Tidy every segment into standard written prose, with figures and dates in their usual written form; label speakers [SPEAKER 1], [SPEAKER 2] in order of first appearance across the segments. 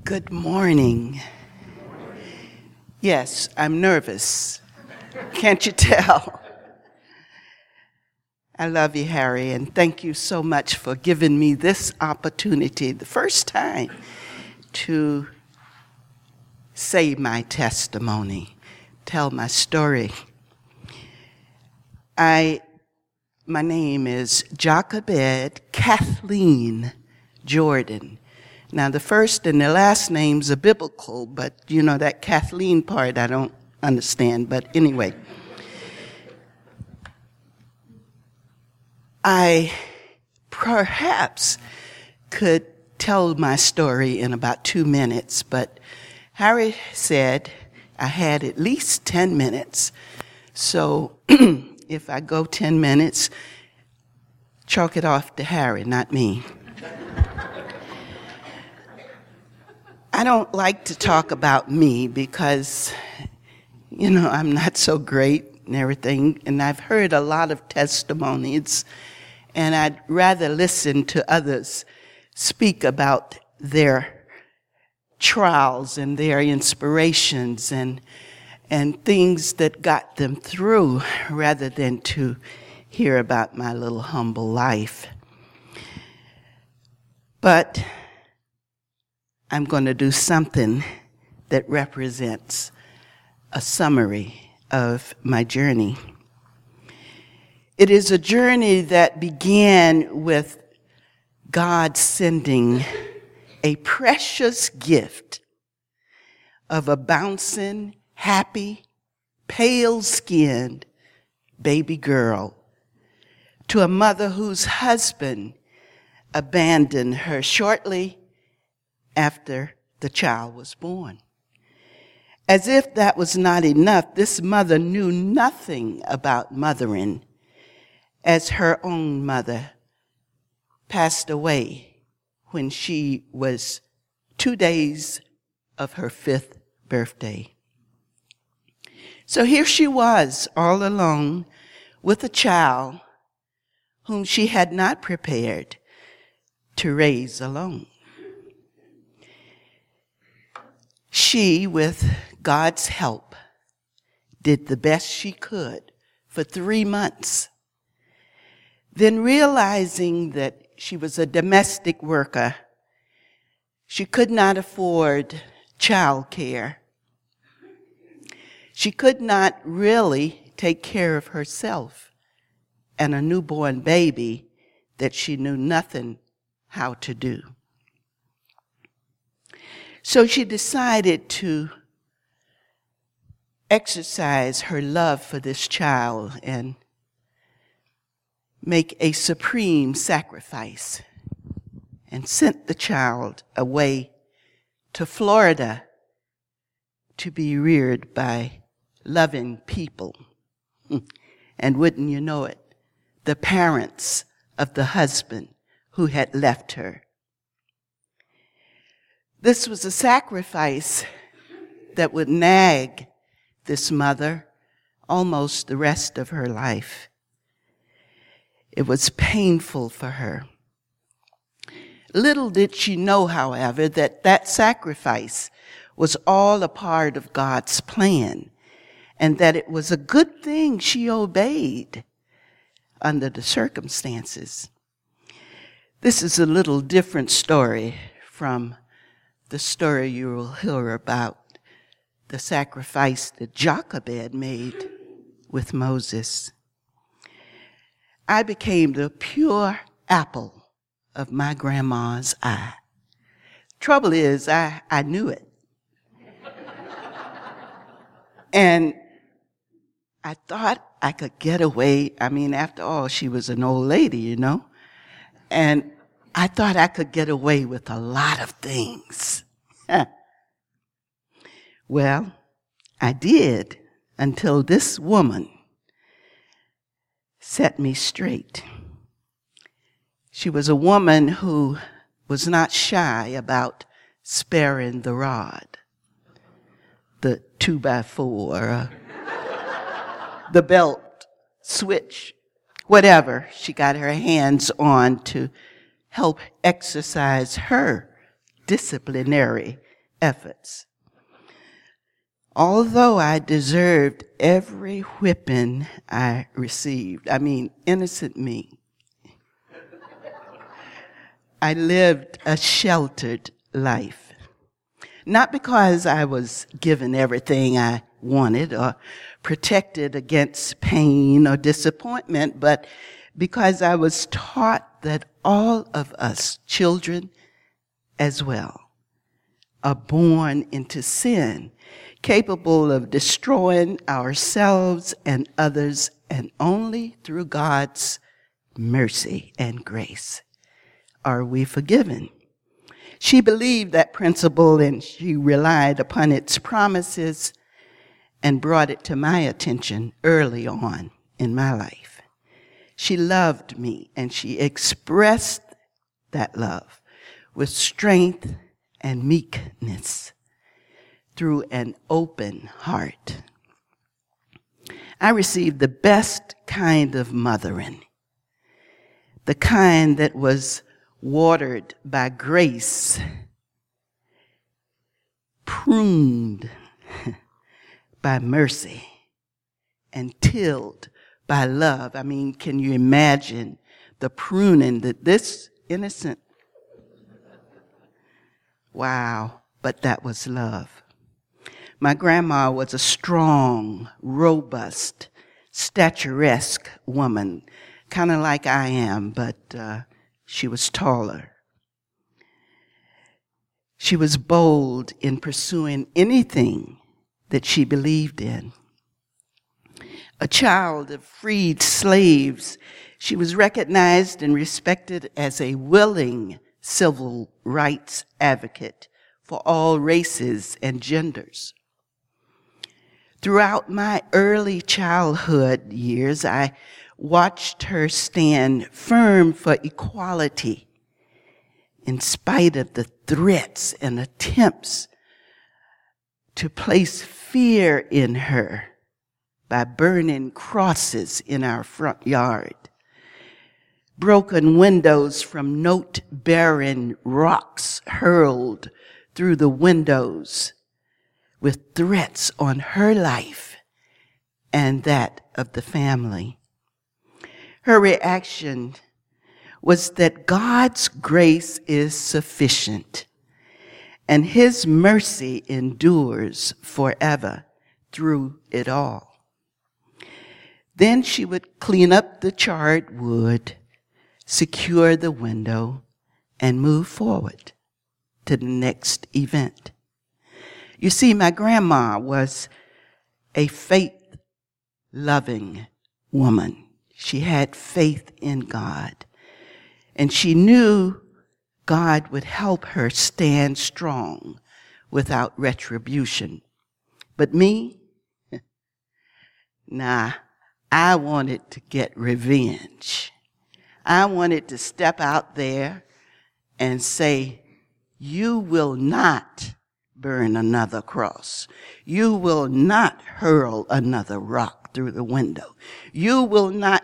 [SPEAKER 1] Good morning. Yes, I'm nervous. Can't you tell? I love you, Harry, and thank you so much for giving me this opportunity, the first time, to say my testimony, tell my story. My name is Jochebed Kathleen Jordan. Now, the first and the last names are biblical, but you know that Kathleen part I don't understand. But anyway, I perhaps could tell my story in about 2 minutes, but Harry said I had at least 10 minutes. So if I go 10 minutes, chalk it off to Harry, not me. I don't like to talk about me because, I'm not so great and everything, and I've heard a lot of testimonies, and I'd rather listen to others speak about their trials and their inspirations and things that got them through rather than to hear about my little humble life. But I'm going to do something that represents a summary of my journey. It is a journey that began with God sending a precious gift of a bouncing, happy, pale-skinned baby girl to a mother whose husband abandoned her shortly after the child was born. As if that was not enough, this mother knew nothing about mothering, as her own mother passed away when she was 2 days of her 5th birthday. So here she was, all alone, with a child whom she had not prepared to raise alone. She, with God's help, did the best she could for 3 months. Then, realizing that she was a domestic worker, she could not afford child care. She could not really take care of herself and a newborn baby that she knew nothing how to do. So she decided to exercise her love for this child and make a supreme sacrifice and sent the child away to Florida to be reared by loving people. And wouldn't you know it, the parents of the husband who had left her. This was a sacrifice that would nag this mother almost the rest of her life. It was painful for her. Little did she know, however, that sacrifice was all a part of God's plan, and that it was a good thing she obeyed under the circumstances. This is a little different story from the story you will hear about the sacrifice that Jochebed made with Moses. I became the pure apple of my grandma's eye. Trouble is, I knew it. And I thought I could get away. After all, she was an old lady, And I thought I could get away with a lot of things. Well, I did until this woman set me straight. She was a woman who was not shy about sparing the rod, the 2x4, the belt, switch, whatever she got her hands on to help exercise her disciplinary efforts. Although I deserved every whipping I received, innocent me, I lived a sheltered life. Not because I was given everything I wanted or protected against pain or disappointment, but because I was taught that all of us, children as well, are born into sin, capable of destroying ourselves and others, and only through God's mercy and grace are we forgiven. She believed that principle and she relied upon its promises and brought it to my attention early on in my life. She loved me and she expressed that love with strength and meekness through an open heart. I received the best kind of mothering, the kind that was watered by grace, pruned by mercy, and tilled by love. Can you imagine the pruning that this innocent, wow, but that was love. My grandma was a strong, robust, statuesque woman, kind of like I am, but she was taller. She was bold in pursuing anything that she believed in. A child of freed slaves, she was recognized and respected as a willing civil rights advocate for all races and genders. Throughout my early childhood years, I watched her stand firm for equality in spite of the threats and attempts to place fear in her by burning crosses in our front yard, broken windows from note-bearing rocks hurled through the windows with threats on her life and that of the family. Her reaction was that God's grace is sufficient and His mercy endures forever through it all. Then she would clean up the charred wood, secure the window, and move forward to the next event. You see, my grandma was a faith-loving woman. She had faith in God, and she knew God would help her stand strong without retribution. But me, I wanted to get revenge. I wanted to step out there and say, you will not burn another cross. You will not hurl another rock through the window. You will not,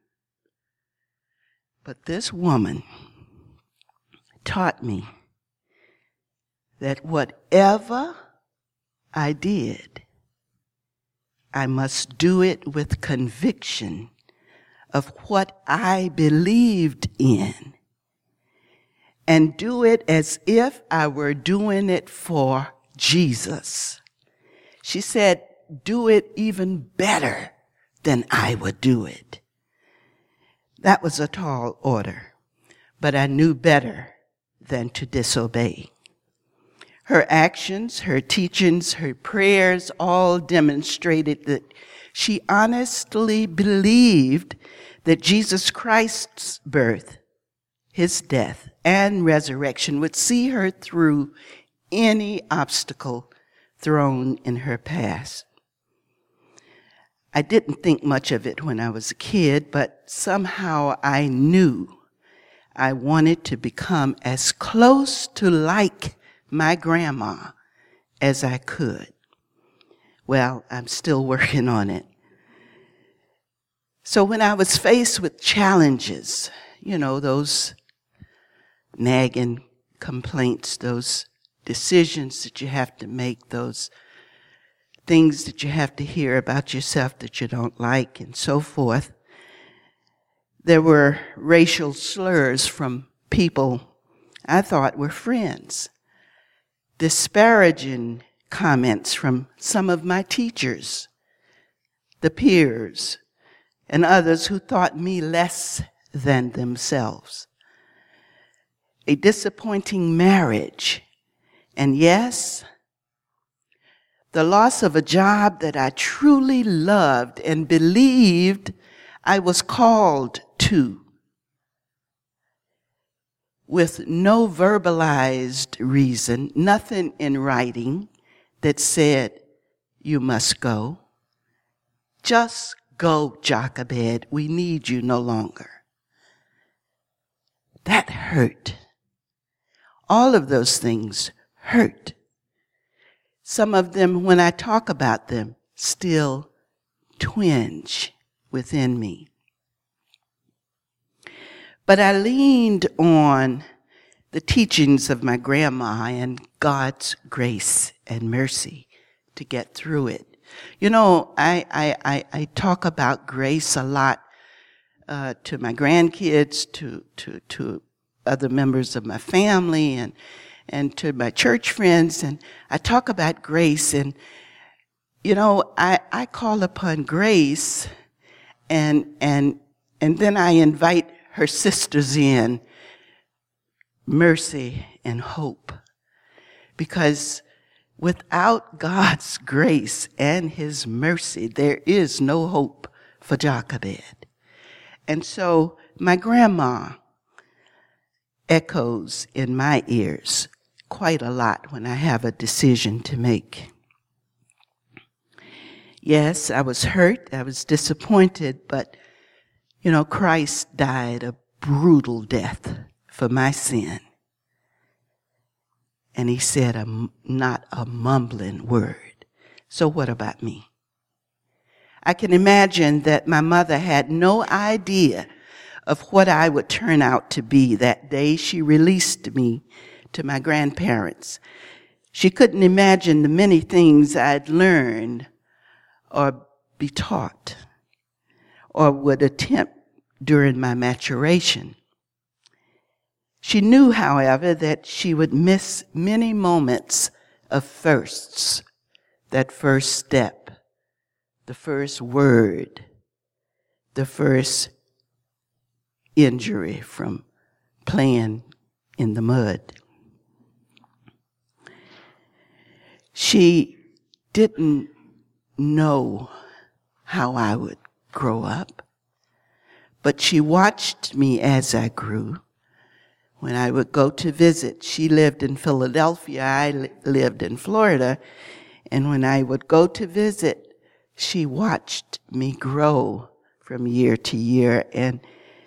[SPEAKER 1] But this woman taught me that whatever I did, I must do it with conviction of what I believed in, and do it as if I were doing it for Jesus. She said, do it even better than I would do it. That was a tall order, but I knew better than to disobey. Her actions, her teachings, her prayers all demonstrated that she honestly believed that Jesus Christ's birth, His death, and resurrection would see her through any obstacle thrown in her path. I didn't think much of it when I was a kid, but somehow I knew I wanted to become as close to like my grandma as I could. Well, I'm still working on it. So when I was faced with challenges, those nagging complaints, those decisions that you have to make, those things that you have to hear about yourself that you don't like, and so forth. There were racial slurs from people I thought were friends, disparaging comments from some of my teachers, the peers, and others who thought me less than themselves. A disappointing marriage, and yes, the loss of a job that I truly loved and believed I was called to, with no verbalized reason, nothing in writing that said, you must go. Just go, Jochebed. We need you no longer. That hurt. All of those things hurt. Some of them, when I talk about them, still twinge within me. But I leaned on the teachings of my grandma and God's grace and mercy to get through it. You know, I talk about grace a lot to my grandkids, to other members of my family, and to my church friends, and I talk about grace, and you know, I call upon grace, and then I invite her sisters in, mercy and hope, because without God's grace and His mercy, there is no hope for Jochebed. And so my grandma echoes in my ears quite a lot when I have a decision to make. Yes, I was hurt, I was disappointed, but, you know, Christ died a brutal death for my sin. And He said not a mumbling word. So what about me? I can imagine that my mother had no idea of what I would turn out to be that day she released me to my grandparents. She couldn't imagine the many things I'd learned or be taught or would attempt during my maturation. She knew, however, that she would miss many moments of firsts, that first step, the first word, the first injury from playing in the mud. She didn't know how I would grow up, but she watched me as I grew. When I would go to visit, she lived in Philadelphia, I lived in Florida, and when I would go to visit, she watched me grow from year to year, and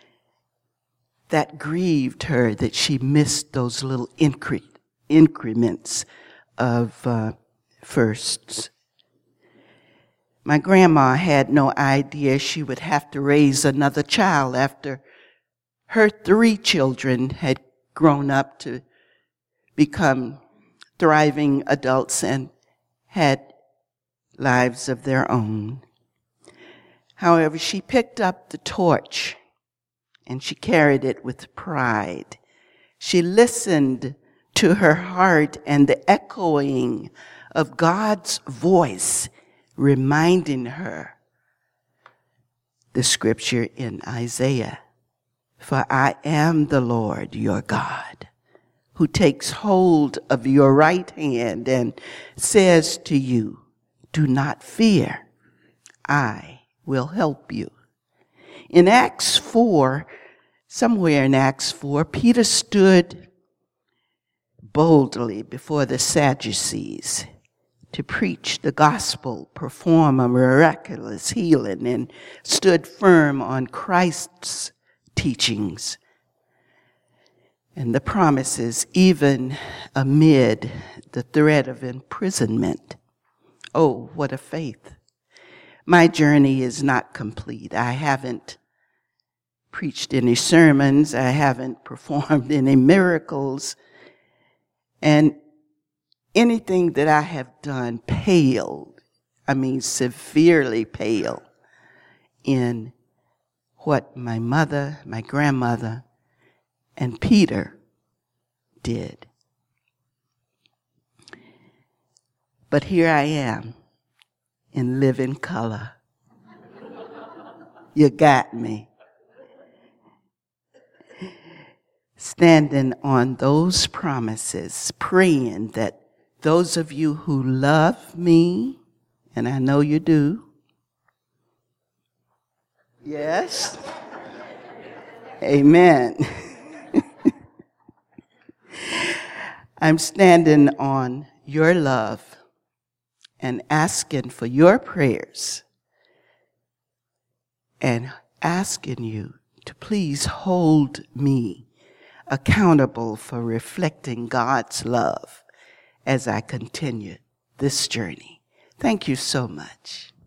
[SPEAKER 1] that grieved her that she missed those little increments of firsts. My grandma had no idea she would have to raise another child after her 3 children had grown up to become thriving adults and had lives of their own. However, she picked up the torch and she carried it with pride. She listened to her heart and the echoing of God's voice reminding her the scripture in Isaiah. For I am the Lord your God, who takes hold of your right hand and says to you, do not fear, I will help you. In Acts 4, somewhere in Acts 4, Peter stood boldly before the Sadducees to preach the gospel, perform a miraculous healing, and stood firm on Christ's teachings and the promises, even amid the threat of imprisonment. Oh, what a faith. My journey is not complete. I haven't preached any sermons. I haven't performed any miracles. And anything that I have done paled, I mean severely paled, in what my mother, my grandmother, and Peter did. But here I am in living color. You got me. Standing on those promises, praying that those of you who love me, and I know you do, yes, amen. I'm standing on your love and asking for your prayers and asking you to please hold me accountable for reflecting God's love as I continue this journey. Thank you so much.